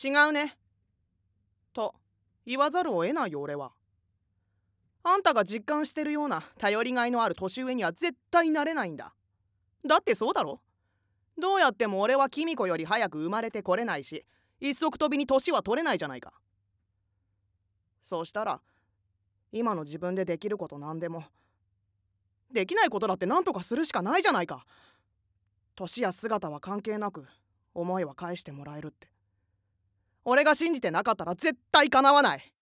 違うね。と言わざるを得ないよ俺は。あんたが実感してるような頼りがいのある年上には絶対なれないんだ。だってそうだろ。どうやっても俺はキミコより早く生まれてこれないし、一足飛びに年は取れないじゃないか。そうしたら今の自分でできることなんでも、できないことだって何とかするしかないじゃないか。年や姿は関係なく思いは返してもらえるって。俺が信じてなかったら絶対叶わない。